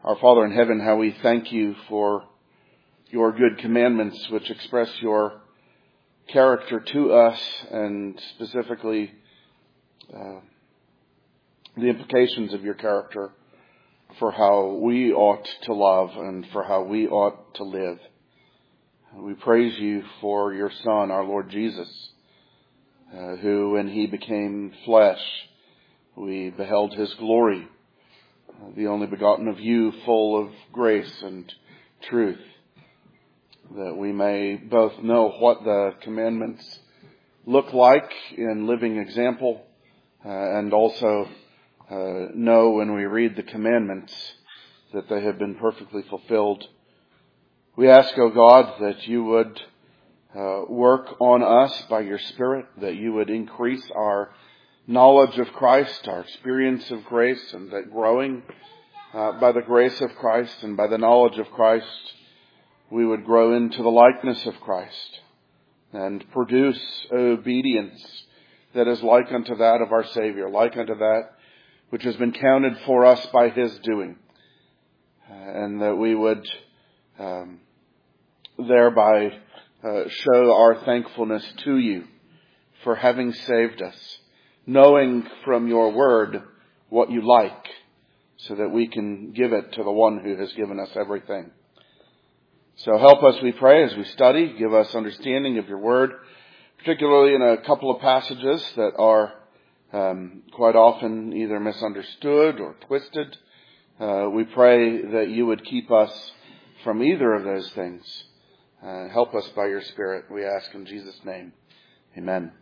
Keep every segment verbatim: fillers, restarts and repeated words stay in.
Our Father in heaven, how we thank you for your good commandments which express your character to us, and specifically uh, the implications of your character for how we ought to love and for how we ought to live. We praise you for your Son, our Lord Jesus, uh, who, when he became flesh, we beheld his glory, the only begotten of you, full of grace and truth, that we may both know what the commandments look like in living example, uh, and also uh, know when we read the commandments that they have been perfectly fulfilled. We ask, O God, that you would uh, work on us by your Spirit, that you would increase our knowledge of Christ, our experience of grace, and that growing uh, by the grace of Christ and by the knowledge of Christ, we would grow into the likeness of Christ and produce obedience that is like unto that of our Savior, like unto that which has been counted for us by his doing, uh, and that we would um, thereby uh, show our thankfulness to you for having saved us, knowing from your word what you like, so that we can give it to the one who has given us everything. So help us, we pray, as we study. Give us understanding of your word, particularly in a couple of passages that are um, quite often either misunderstood or twisted. Uh, we pray that you would keep us from either of those things. Uh, help us by your Spirit, we ask in Jesus' name. Amen.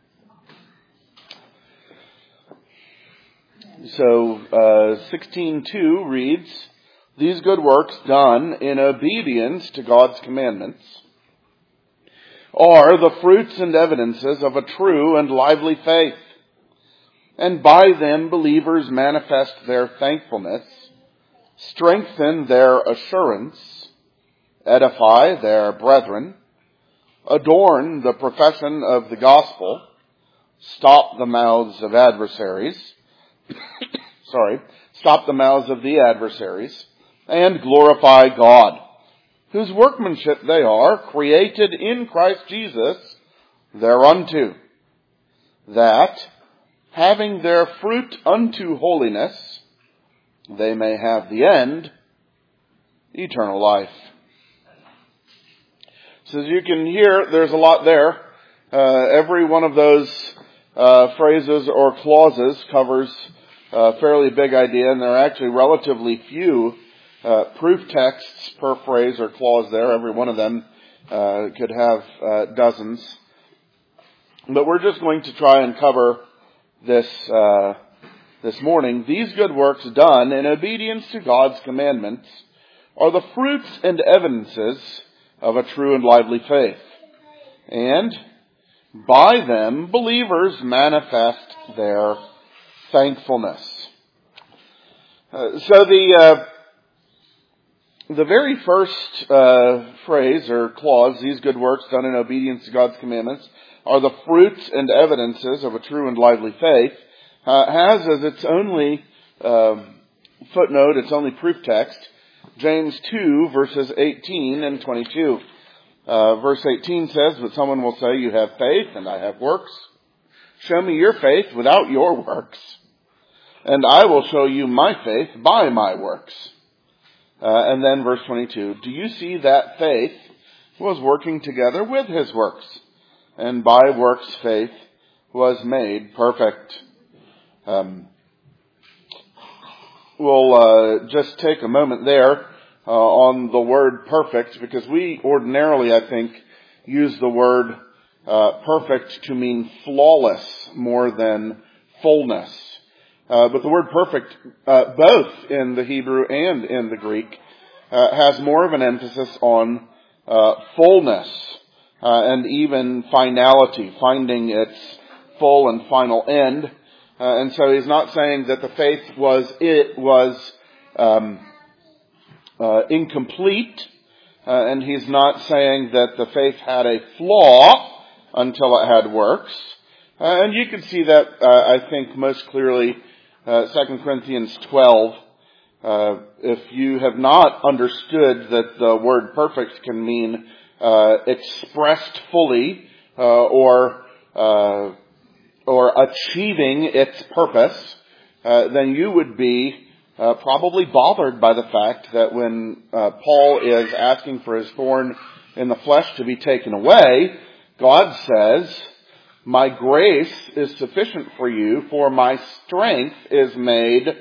So, uh, sixteen two reads, "These good works done in obedience to God's commandments are the fruits and evidences of a true and lively faith. And by them believers manifest their thankfulness, strengthen their assurance, edify their brethren, adorn the profession of the gospel, stop the mouths of adversaries, sorry, stop the mouths of the adversaries, and glorify God, whose workmanship they are, created in Christ Jesus thereunto, that, having their fruit unto holiness, they may have the end, eternal life." So as you can hear, there's a lot there. Uh, every one of those uh, phrases or clauses covers a fairly big idea, and there are actually relatively few uh, proof texts per phrase or clause there. Every one of them uh, could have uh, dozens. But we're just going to try and cover this uh, this morning. These good works done in obedience to God's commandments are the fruits and evidences of a true and lively faith. And by them, believers manifest their thankfulness. Uh, so the uh, the very first uh, phrase or clause, "these good works done in obedience to God's commandments are the fruits and evidences of a true and lively faith," uh, has as its only uh, footnote, its only proof text, James two, verses eighteen and twenty-two. Uh, verse eighteen says, "But someone will say, 'You have faith and I have works. Show me your faith without your works, and I will show you my faith by my works.'" Uh, and then verse twenty-two, "Do you see that faith was working together with his works? And by works faith was made perfect." Um, we'll uh, just take a moment there uh, on the word perfect, because we ordinarily, I think, use the word uh, perfect to mean flawless more than fullness. Uh, but the word perfect, uh, both in the Hebrew and in the Greek, uh, has more of an emphasis on uh, fullness. Uh, and even finality, finding its full and final end. Uh, and so he's not saying that the faith was, it was um, uh, incomplete. Uh, and he's not saying that the faith had a flaw until it had works. Uh, and you can see that, uh, I think, most clearly, uh, Second Corinthians twelve, Uh, if you have not understood that the word perfect can mean uh, expressed fully uh, or uh, or achieving its purpose, uh, then you would be uh, probably bothered by the fact that when uh, Paul is asking for his thorn in the flesh to be taken away, God says, "My grace is sufficient for you, for my strength is made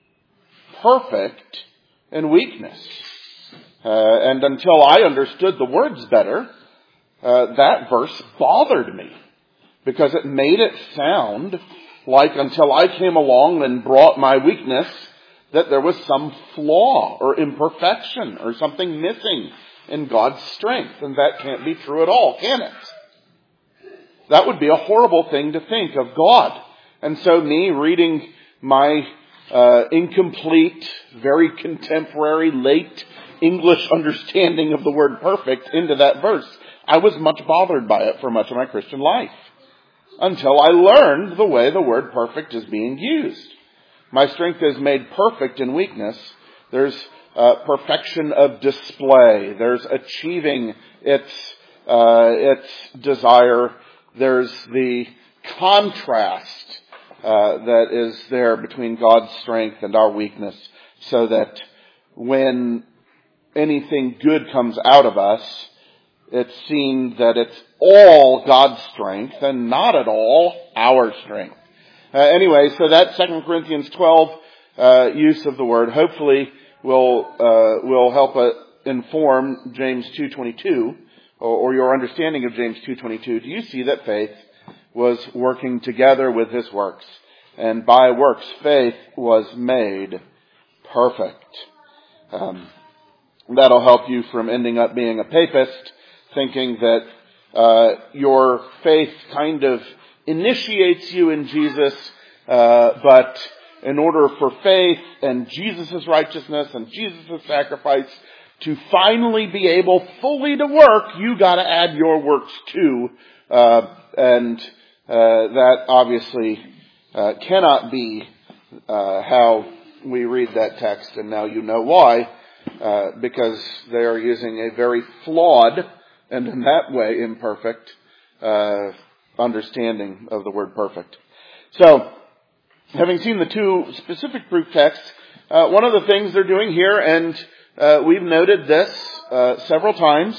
perfect in weakness." Uh, and until I understood the words better, uh, that verse bothered me, because it made it sound like until I came along and brought my weakness, that there was some flaw or imperfection or something missing in God's strength. And that can't be true at all, can it? That would be a horrible thing to think of God. And so me reading my uh, incomplete, very contemporary, late English understanding of the word perfect into that verse, I was much bothered by it for much of my Christian life, until I learned the way the word perfect is being used. My strength is made perfect in weakness. There's uh, perfection of display. There's achieving its uh, its desire. There's the contrast uh, that is there between God's strength and our weakness, so that when anything good comes out of us, it's seen that it's all God's strength and not at all our strength. Uh, anyway, so that Second Corinthians twelve uh, use of the word hopefully will uh, will help uh, inform James two twenty-two, or, or your understanding of James two twenty-two. Do you see that faith was working together with his works, and by works faith was made perfect? Um, that'll help you from ending up being a papist, thinking that uh, your faith kind of initiates you in Jesus, uh, but in order for faith and Jesus' righteousness and Jesus' sacrifice to finally be able fully to work, you got to add your works too, uh, and uh, that obviously uh, cannot be uh, how we read that text, and now you know why, uh, because they are using a very flawed and in that way imperfect uh, understanding of the word perfect. So, having seen the two specific proof texts, uh, one of the things they're doing here, and uh, we've noted this uh, several times,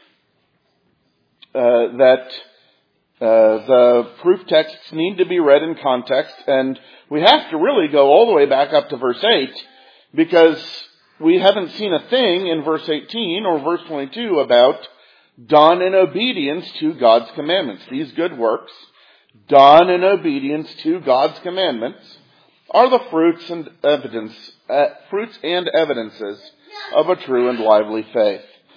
uh, that uh, the proof texts need to be read in context, and we have to really go all the way back up to verse eight, because we haven't seen a thing in verse eighteen or verse twenty-two about done in obedience to God's commandments. These good works, done in obedience to God's commandments, are the fruits and evidence, uh, fruits and evidences of a true and lively faith.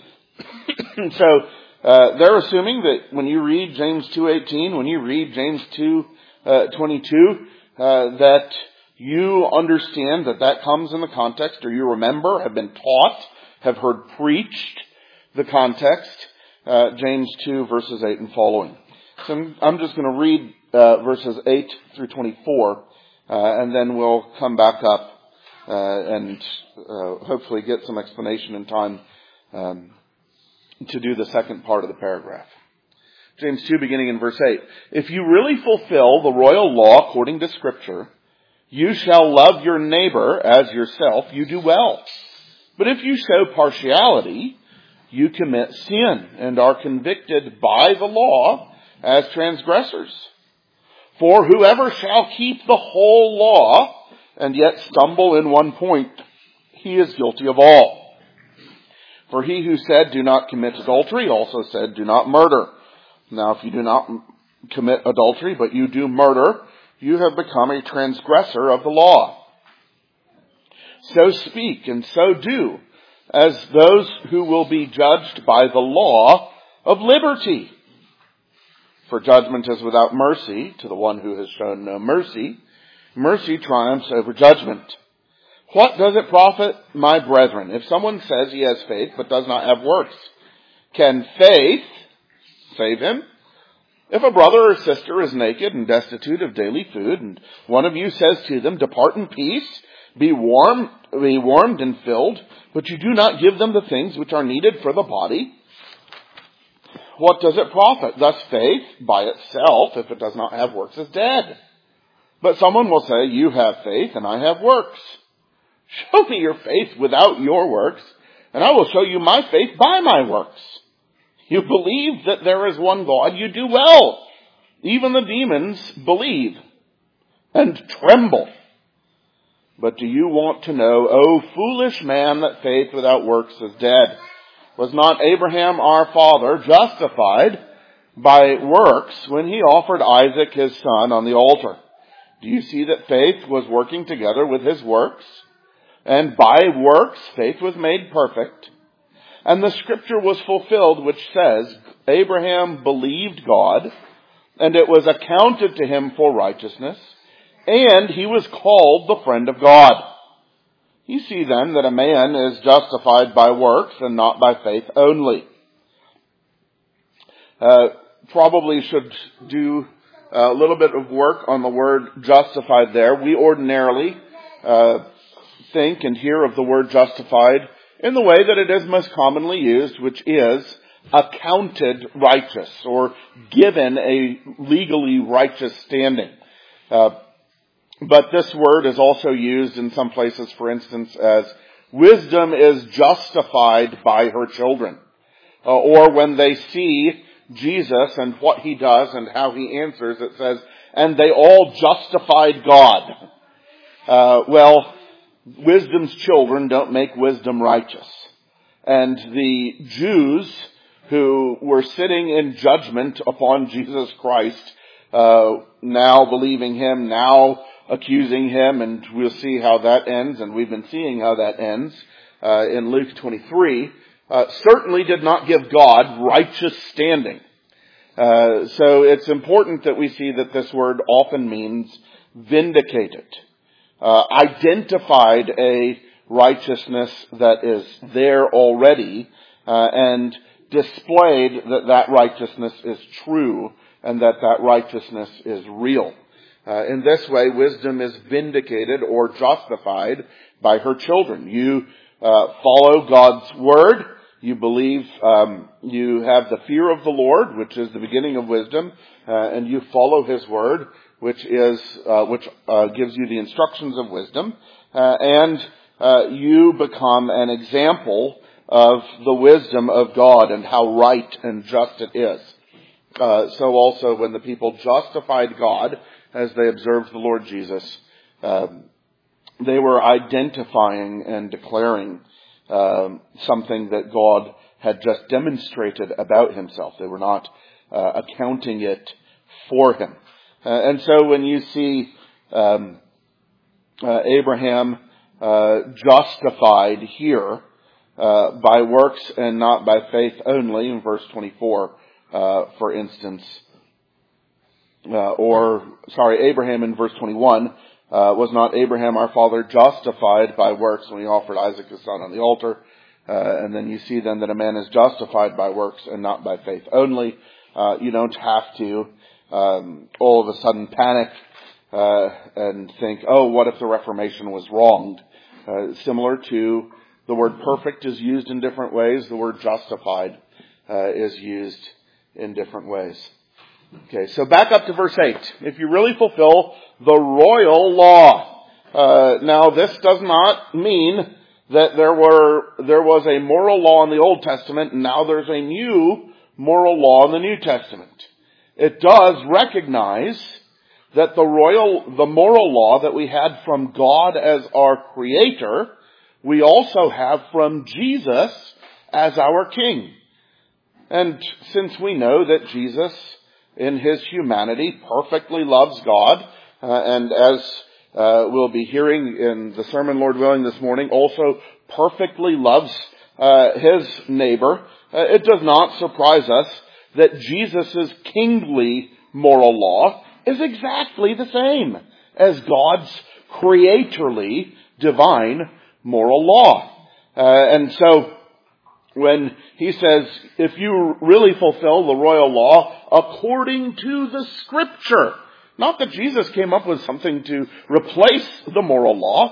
So uh, they're assuming that when you read James two eighteen, when you read James two twenty-two, uh, that you understand that that comes in the context, or you remember, have been taught, have heard preached the context. Uh, James two, verses eight and following. So I'm, I'm just going to read uh, verses eight through twenty-four, uh, and then we'll come back up uh, and uh, hopefully get some explanation in time um, to do the second part of the paragraph. James two, beginning in verse eight. If you really fulfill the royal law according to Scripture, you shall love your neighbor as yourself, you do well. But if you show partiality, you commit sin and are convicted by the law as transgressors. For whoever shall keep the whole law and yet stumble in one point, he is guilty of all. For he who said, do not commit adultery, also said, do not murder. Now if you do not commit adultery, but you do murder, you have become a transgressor of the law. So speak and so do, as those who will be judged by the law of liberty. For judgment is without mercy to the one who has shown no mercy. Mercy triumphs over judgment. What does it profit, my brethren, if someone says he has faith but does not have works? Can faith save him? If a brother or sister is naked and destitute of daily food, and one of you says to them, depart in peace, be warm, be warmed and filled, but you do not give them the things which are needed for the body. What does it profit? Thus faith by itself, if it does not have works, is dead. But someone will say, you have faith and I have works. Show me your faith without your works, and I will show you my faith by my works. You believe that there is one God, you do well. Even the demons believe and tremble. But do you want to know, O foolish man, that faith without works is dead? Was not Abraham our father justified by works when he offered Isaac his son on the altar? Do you see that faith was working together with his works? And by works, faith was made perfect. And the scripture was fulfilled, which says, Abraham believed God, and it was accounted to him for righteousness, and he was called the friend of God. You see then that a man is justified by works and not by faith only. Uh, probably should do a little bit of work on the word justified there. We ordinarily uh, think and hear of the word justified in the way that it is most commonly used, which is accounted righteous or given a legally righteous standing. Uh, but this word is also used in some places, for instance, as wisdom is justified by her children. Uh, or when they see Jesus and what he does and how he answers, it says, and they all justified God. Uh, well, wisdom's children don't make wisdom righteous. And the Jews who were sitting in judgment upon Jesus Christ, uh, now believing him, now accusing him, and we'll see how that ends, and we've been seeing how that ends uh, in Luke twenty-three, uh, certainly did not give God righteous standing. Uh, so it's important that we see that this word often means vindicated. Uh, identified a righteousness that is there already, uh, and displayed that that righteousness is true and that that righteousness is real. Uh, in this way, wisdom is vindicated or justified by her children. You uh, follow God's word. You believe, um, you have the fear of the Lord, which is the beginning of wisdom, uh, and you follow his word, which is, uh, which, uh, gives you the instructions of wisdom, uh, and, uh, you become an example of the wisdom of God and how right and just it is. Uh, so also when the people justified God as they observed the Lord Jesus, um, they were identifying and declaring um, something that God had just demonstrated about himself. They were not uh, accounting it for him. Uh, and so when you see um, uh, Abraham uh, justified here uh, by works and not by faith only, in verse twenty-four, uh, for instance, uh, or, sorry, Abraham in verse twenty-one, uh, was not Abraham our father justified by works when he offered Isaac his son on the altar? Uh, and then you see then that a man is justified by works and not by faith only. Uh, you don't have to um, all of a sudden panic uh, and think, oh, what if the Reformation was wronged? Uh, similar to the word perfect is used in different ways, the word justified uh, is used in different ways. Okay, so back up to verse eight. If you really fulfill the royal law. Uh, now this does not mean that there were, there was a moral law in the Old Testament and now there's a new moral law in the New Testament. It does recognize that the royal, the moral law that we had from God as our Creator, we also have from Jesus as our King. And since we know that Jesus, in his humanity, perfectly loves God, uh, and as uh, we'll be hearing in the sermon, Lord willing, this morning, also perfectly loves uh, his neighbor, uh, it does not surprise us that Jesus' kingly moral law is exactly the same as God's creatorly divine moral law. Uh, and so, when he says, if you really fulfill the royal law according to the Scripture, not that Jesus came up with something to replace the moral law,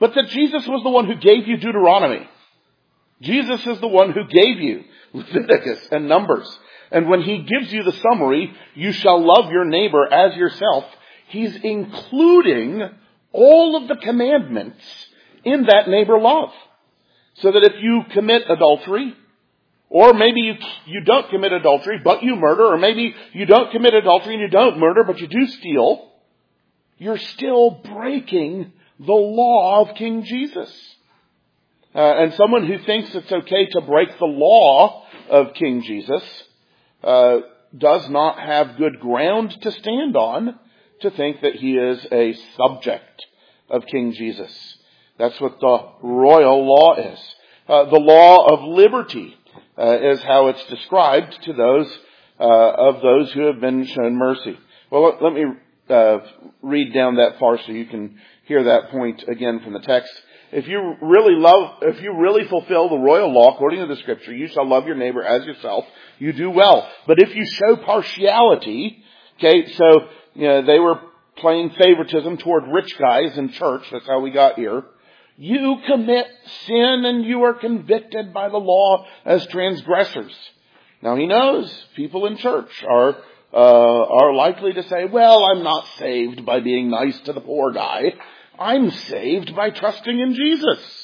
but that Jesus was the one who gave you Deuteronomy. Jesus is the one who gave you Leviticus and Numbers. And when he gives you the summary, you shall love your neighbor as yourself, he's including all of the commandments in that neighbor love. So that if you commit adultery, or maybe you, you don't commit adultery, but you murder, or maybe you don't commit adultery and you don't murder, but you do steal, you're still breaking the law of King Jesus. Uh, and someone who thinks it's okay to break the law of King Jesus uh, does not have good ground to stand on to think that he is a subject of King Jesus. That's what the royal law is. Uh, the law of liberty uh, is how it's described to those uh, of those who have been shown mercy. Well, let, let me uh, read down that far so you can hear that point again from the text. If you really love, if you really fulfill the royal law according to the scripture, you shall love your neighbor as yourself, you do well. But if you show partiality, okay, so, you know, they were playing favoritism toward rich guys in church, that's how we got here. You commit sin and you are convicted by the law as transgressors. Now he knows people in church are, uh, are likely to say, well, I'm not saved by being nice to the poor guy. I'm saved by trusting in Jesus.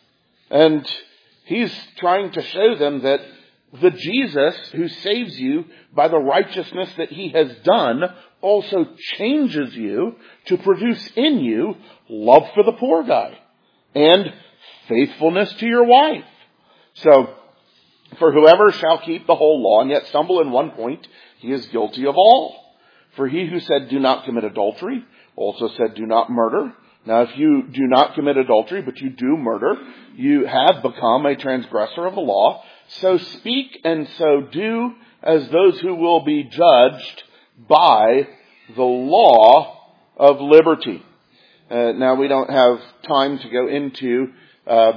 And he's trying to show them that the Jesus who saves you by the righteousness that he has done also changes you to produce in you love for the poor guy and faithfulness to your wife. So, for whoever shall keep the whole law and yet stumble in one point, he is guilty of all. For he who said, do not commit adultery, also said, do not murder. Now, if you do not commit adultery, but you do murder, you have become a transgressor of the law. So speak and so do as those who will be judged by the law of liberty. Uh, now, we don't have time to go into uh,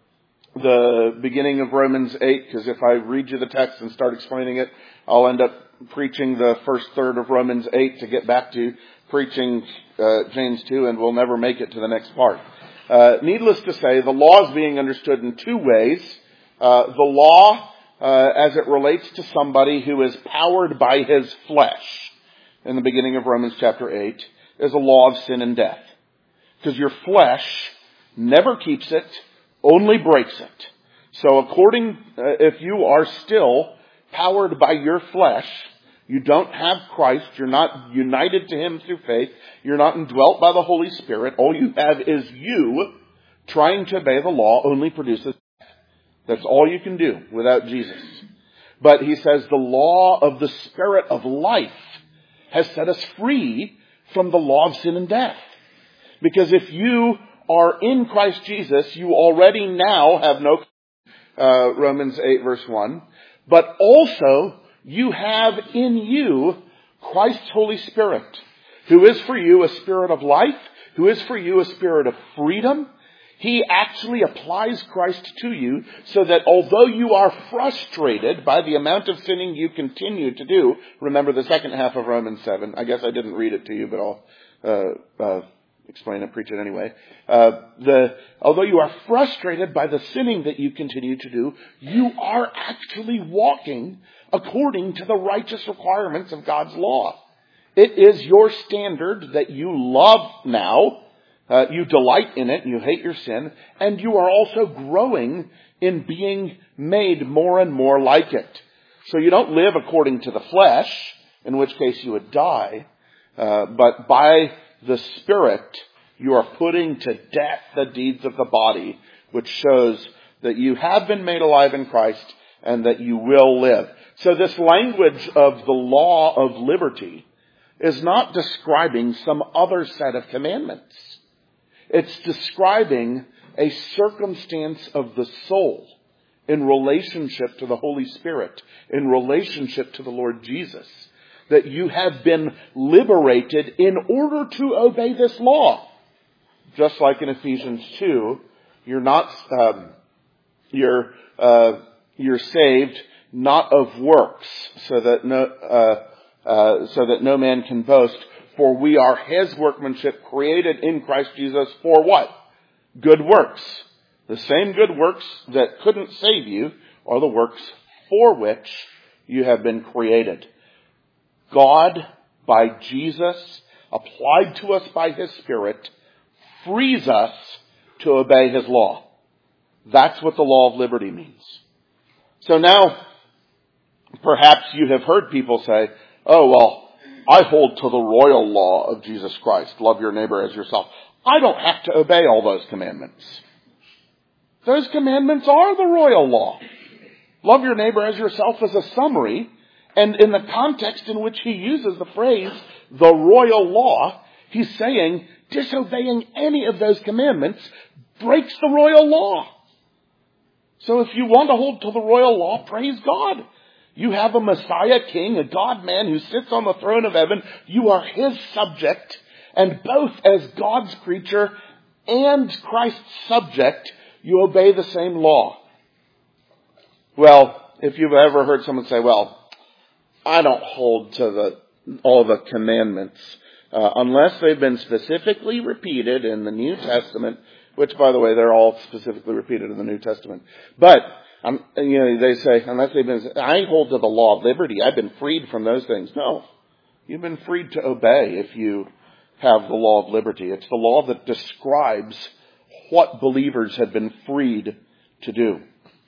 the beginning of Romans eight, because if I read you the text and start explaining it, I'll end up preaching the first third of Romans eight to get back to preaching uh, James two, and we'll never make it to the next part. Uh, needless to say, the law is being understood in two ways. Uh, the law, uh, as it relates to somebody who is powered by his flesh, in the beginning of Romans chapter eight, is a law of sin and death. Because your flesh never keeps it, only breaks it. So according, uh, if you are still powered by your flesh, you don't have Christ, you're not united to him through faith, you're not indwelt by the Holy Spirit, all you have is you trying to obey the law only produces death. That's all you can do without Jesus. But he says the law of the Spirit of life has set us free from the law of sin and death. Because if you are in Christ Jesus, you already now have no, uh, Romans eight verse one, but also you have in you Christ's Holy Spirit, who is for you a spirit of life, who is for you a spirit of freedom. He actually applies Christ to you so that although you are frustrated by the amount of sinning you continue to do, remember the second half of Romans seven. I guess I didn't read it to you, but I'll uh, uh, explain it, preach it anyway. Uh, the although you are frustrated by the sinning that you continue to do, you are actually walking according to the righteous requirements of God's law. It is your standard that you love now. Uh, you delight in it, you hate your sin, and you are also growing in being made more and more like it. So you don't live according to the flesh, in which case you would die, uh, but by the Spirit you are putting to death the deeds of the body, which shows that you have been made alive in Christ and that you will live. So this language of the law of liberty is not describing some other set of commandments. It's describing a circumstance of the soul in relationship to the Holy Spirit, in relationship to the Lord Jesus, that you have been liberated in order to obey this law. Just like in Ephesians two, you're not, um, you're, uh, you're saved not of works, so that no, uh, uh, so that no man can boast. For we are his workmanship, created in Christ Jesus for what? good works. The same good works that couldn't save you are the works for which you have been created. God, by Jesus, applied to us by His Spirit, frees us to obey His law. That's what the law of liberty means. So now, perhaps you have heard people say, oh, well, I hold to the royal law of Jesus Christ. Love your neighbor as yourself. I don't have to obey all those commandments. Those commandments are the royal law. Love your neighbor as yourself is a summary. And in the context in which he uses the phrase, the royal law, he's saying disobeying any of those commandments breaks the royal law. So if you want to hold to the royal law, praise God. You have a Messiah King, a God-man who sits on the throne of heaven. You are His subject. And both as God's creature and Christ's subject, you obey the same law. Well, if you've ever heard someone say, well, I don't hold to the all the commandments, uh, unless they've been specifically repeated in the New Testament, which, by the way, they're all specifically repeated in the New Testament. But, um, you know, they say, unless they've been, I hold to the law of liberty. I've been freed from those things. No. You've been freed to obey if you have the law of liberty. It's the law that describes what believers have been freed to do.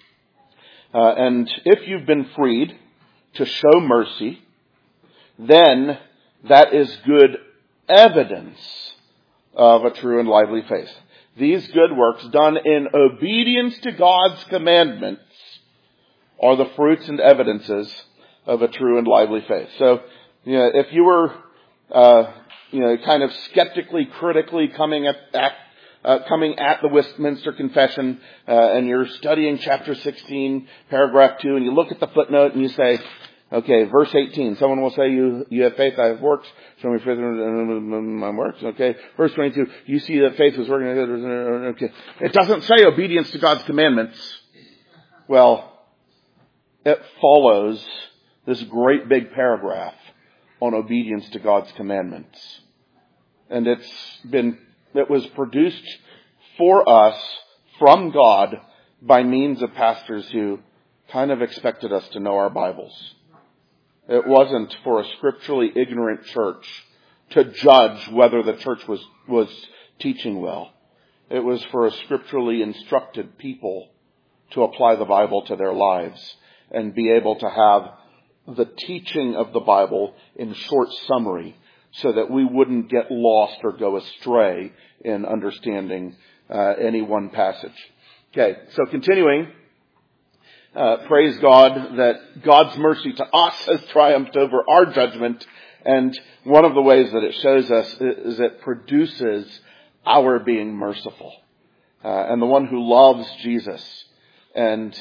Uh, and if you've been freed to show mercy, then that is good evidence of a true and lively faith. These good works done in obedience to God's commandments are the fruits and evidences of a true and lively faith. So, you know, if you were, uh, you know, kind of skeptically, critically coming at, at uh, coming at the Westminster Confession, uh, and you're studying chapter sixteen, paragraph two, and you look at the footnote and you say, okay, verse eighteen, someone will say, you you have faith, I have works, show me faith in my works, okay. Verse twenty-two, you see that faith was working, okay. It doesn't say obedience to God's commandments. Well, it follows this great big paragraph on obedience to God's commandments. And it's been, it was produced for us from God by means of pastors who kind of expected us to know our Bibles. It wasn't for a scripturally ignorant church to judge whether the church was, was teaching well. It was for a scripturally instructed people to apply the Bible to their lives and be able to have the teaching of the Bible in short summary so that we wouldn't get lost or go astray in understanding uh, any one passage. Okay, so continuing. Uh, praise God that God's mercy to us has triumphed over our judgment. And one of the ways that it shows us is it produces our being merciful. Uh, and the one who loves Jesus and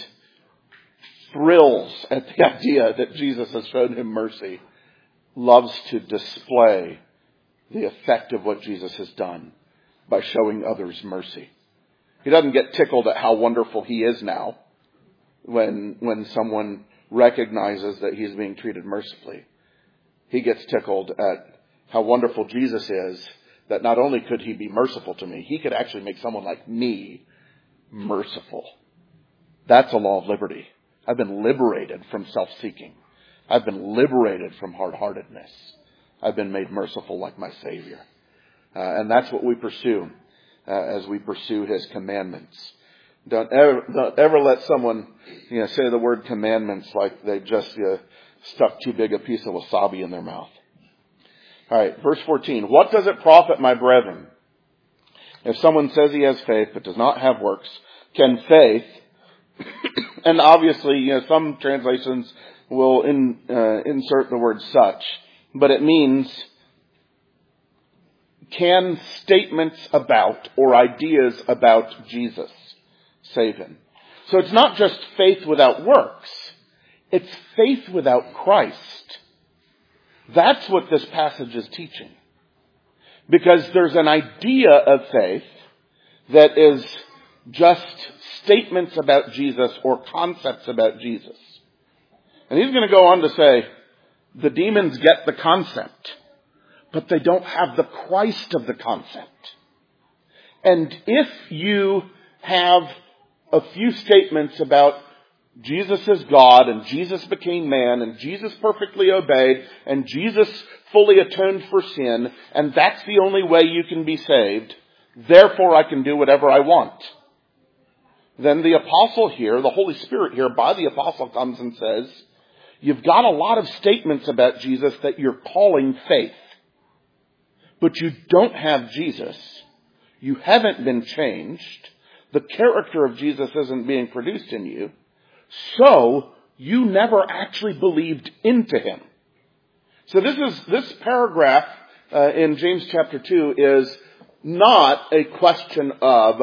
thrills at the idea that Jesus has shown him mercy loves to display the effect of what Jesus has done by showing others mercy. He doesn't get tickled at how wonderful he is now. When when someone recognizes that he's being treated mercifully. He gets tickled at how wonderful Jesus is, that not only could he be merciful to me, he could actually make someone like me merciful. That's a law of liberty. I've been liberated from self-seeking. I've been liberated from hard-heartedness. I've been made merciful like my Savior. Uh, and that's what we pursue uh, as we pursue his commandments. Don't ever, don't ever let someone, you know, say the word commandments like they just uh, stuck too big a piece of wasabi in their mouth. All right, verse fourteen. What does it profit, my brethren, if someone says he has faith but does not have works? Can faith, and obviously, you know, some translations will in, uh, insert the word such, but it means can statements about or ideas about Jesus save him? So it's not just faith without works. It's faith without Christ. That's what this passage is teaching. Because there's an idea of faith that is just statements about Jesus or concepts about Jesus. And he's going to go on to say, the demons get the concept, but they don't have the Christ of the concept. And if you have a few statements about Jesus is God, and Jesus became man, and Jesus perfectly obeyed, and Jesus fully atoned for sin, and that's the only way you can be saved, therefore I can do whatever I want, then the apostle here, the Holy Spirit here, by the apostle comes and says, you've got a lot of statements about Jesus that you're calling faith, but you don't have Jesus. You haven't been changed. The character of Jesus isn't being produced in you. So, you never actually believed into him. So this is, this paragraph uh, in James chapter two is not a question of,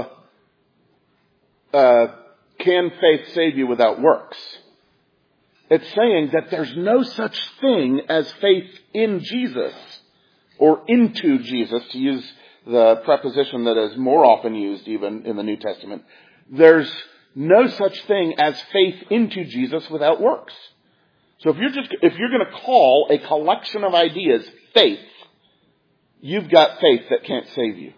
uh, can faith save you without works? It's saying that there's no such thing as faith in Jesus, or into Jesus, to use the preposition that is more often used even in the New Testament. There's no such thing as faith into Jesus without works. So if you're just, if you're going to call a collection of ideas faith, you've got faith that can't save you.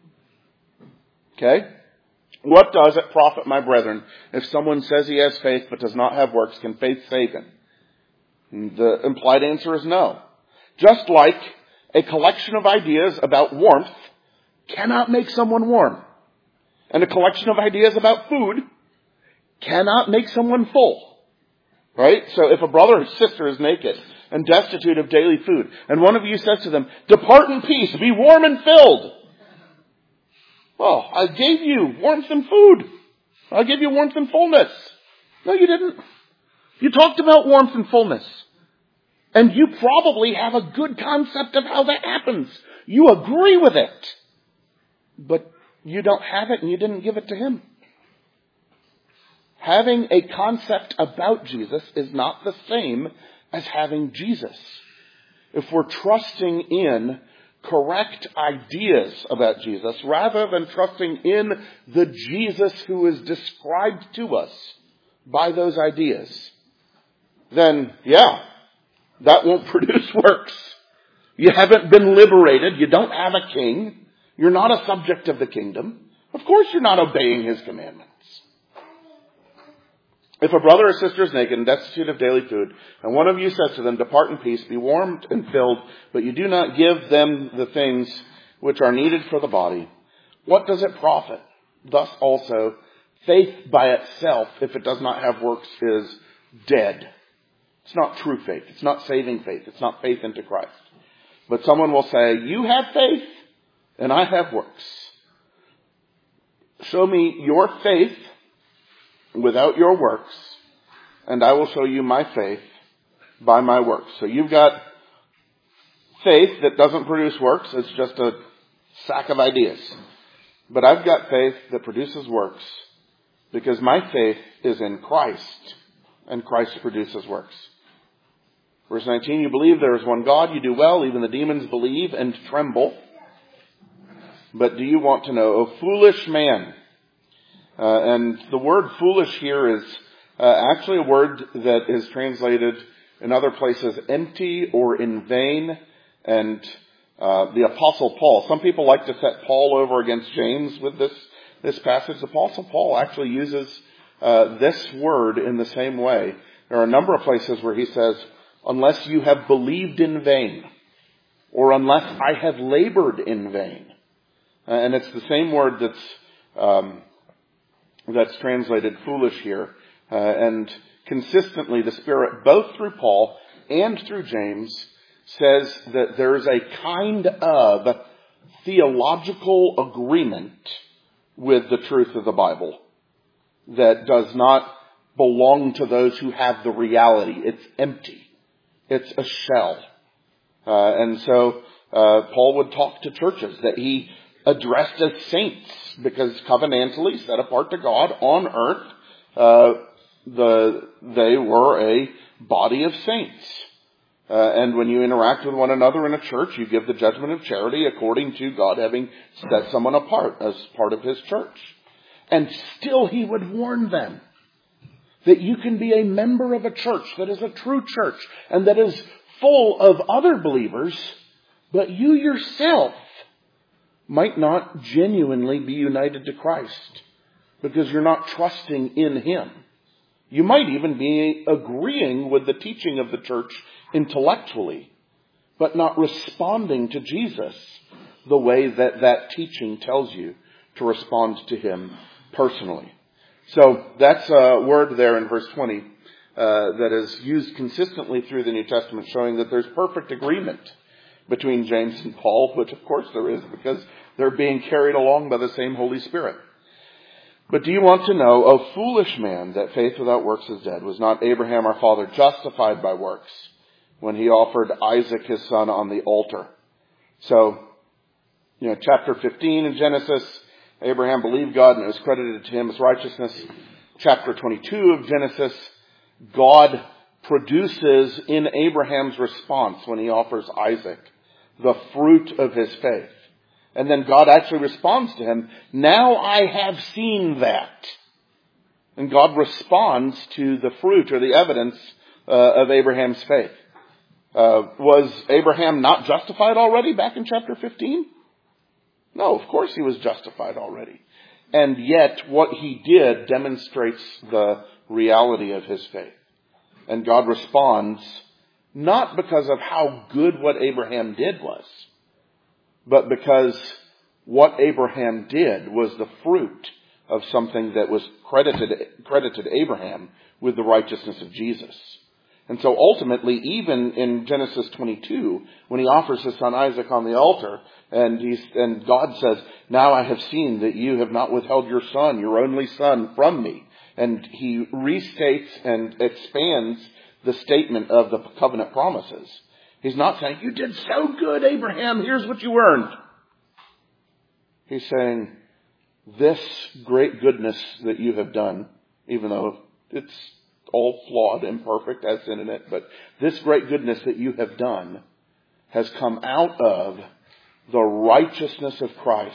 Okay? What does it profit, my brethren, if someone says he has faith but does not have works? Can faith save him? And the implied answer is no. Just like a collection of ideas about warmth cannot make someone warm. And a collection of ideas about food cannot make someone full. Right? So if a brother or sister is naked and destitute of daily food, and one of you says to them, depart in peace, be warm and filled. Well, I gave you warmth and food. I gave you warmth and fullness. No, you didn't. You talked about warmth and fullness. And you probably have a good concept of how that happens. You agree with it. But you don't have it and you didn't give it to him. Having a concept about Jesus is not the same as having Jesus. If we're trusting in correct ideas about Jesus, rather than trusting in the Jesus who is described to us by those ideas, then, yeah, that won't produce works. You haven't been liberated. You don't have a king. You're not a subject of the kingdom. Of course you're not obeying his commandments. If a brother or sister is naked and destitute of daily food, and one of you says to them, depart in peace, be warmed and filled, but you do not give them the things which are needed for the body, what does it profit? Thus also, faith by itself, if it does not have works, is dead. It's not true faith. It's not saving faith. It's not faith into Christ. But someone will say, you have faith, and I have works. Show me your faith without your works, and I will show you my faith by my works. So you've got faith that doesn't produce works. It's just a sack of ideas. But I've got faith that produces works because my faith is in Christ, and Christ produces works. Verse nineteen, you believe there is one God, you do well, even the demons believe and tremble. But do you want to know, O foolish man? Uh, and the word foolish here is uh, actually a word that is translated in other places empty or in vain. And uh, the Apostle Paul, some people like to set Paul over against James with this, this passage. The Apostle Paul actually uses uh, this word in the same way. There are a number of places where he says, unless you have believed in vain, or unless I have labored in vain. Uh, and it's the same word that's um, that's translated foolish here. Uh, and consistently the Spirit, both through Paul and through James, says that there's a kind of theological agreement with the truth of the Bible that does not belong to those who have the reality. It's empty. It's a shell. Uh, and so uh, Paul would talk to churches that he addressed as saints, because covenantally set apart to God on earth, uh, the they were a body of saints. Uh, and when you interact with one another in a church, you give the judgment of charity according to God having set someone apart as part of his church. And still he would warn them that you can be a member of a church that is a true church and that is full of other believers, but you yourself might not genuinely be united to Christ because you're not trusting in Him. You might even be agreeing with the teaching of the church intellectually, but not responding to Jesus the way that that teaching tells you to respond to Him personally. So that's a word there in verse twenty uh, that is used consistently through the New Testament, showing that there's perfect agreement between James and Paul, which of course there is, because they're being carried along by the same Holy Spirit. But do you want to know, O foolish man, that faith without works is dead? Was not Abraham our father justified by works when he offered Isaac his son on the altar? So, you know, chapter fifteen in Genesis, Abraham believed God and it was credited to him as righteousness. Chapter twenty-two of Genesis, God produces in Abraham's response when he offers Isaac the fruit of his faith. And then God actually responds to him, now I have seen that. And God responds to the fruit or the evidence uh, of Abraham's faith. Uh, was Abraham not justified already back in chapter fifteen? No, of course he was justified already. And yet what he did demonstrates the reality of his faith. And God responds not because of how good what Abraham did was, but because what Abraham did was the fruit of something that was credited, credited Abraham with the righteousness of Jesus. And so ultimately, even in Genesis twenty-two, when he offers his son Isaac on the altar, and he's, and God says, now I have seen that you have not withheld your son, your only son, from me. And he restates and expands the statement of the covenant promises. He's not saying, you did so good, Abraham, here's what you earned. He's saying, this great goodness that you have done, even though it's all flawed, imperfect, has sin in it, but this great goodness that you have done has come out of the righteousness of Christ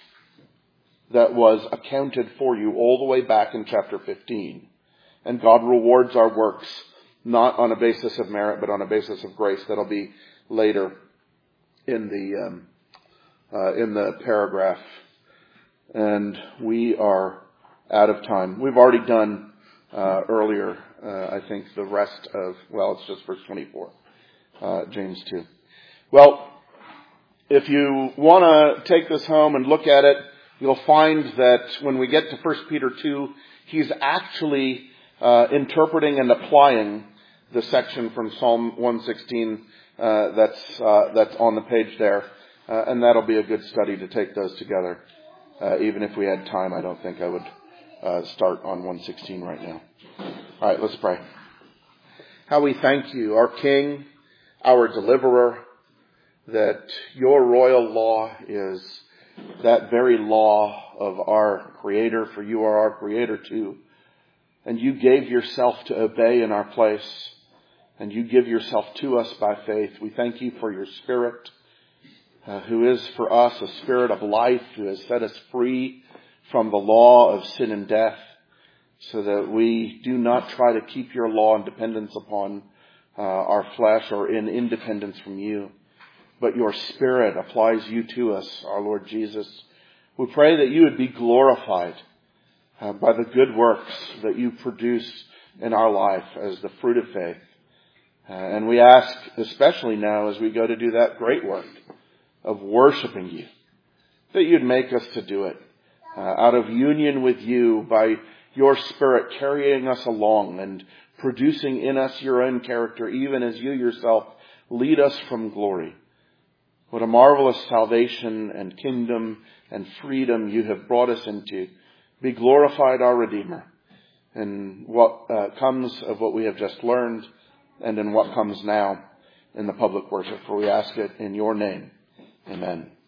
that was accounted for you all the way back in chapter fifteen. And God rewards our works not on a basis of merit, but on a basis of grace. That'll be later in the um, uh, in the paragraph. And we are out of time. We've already done uh, earlier, uh, I think, the rest of, well, it's just verse twenty-four, uh, James two. Well, if you want to take this home and look at it, you'll find that when we get to First Peter two, he's actually uh, interpreting and applying the section from Psalm one sixteen uh, that's uh, that's on the page there, uh, and that'll be a good study to take those together. Uh, even if we had time, I don't think I would uh, start on one sixteen right now. All right, let's pray. How we thank you, our King, our Deliverer, that your royal law is that very law of our Creator, for you are our Creator too. And you gave yourself to obey in our place, and you give yourself to us by faith. We thank you for your Spirit, uh, who is for us a Spirit of life, who has set us free from the law of sin and death, so that we do not try to keep your law in dependence upon uh, our flesh or in independence from you. But your Spirit applies you to us, our Lord Jesus. We pray that you would be glorified uh, by the good works that you produce in our life as the fruit of faith. Uh, and we ask, especially now as we go to do that great work of worshiping you, that you'd make us to do it uh, out of union with you by your Spirit carrying us along and producing in us your own character, even as you yourself lead us from glory. What a marvelous salvation and kingdom and freedom you have brought us into. Be glorified, our Redeemer, in what uh, comes of what we have just learned and in what comes now in the public worship. For we ask it in your name. Amen.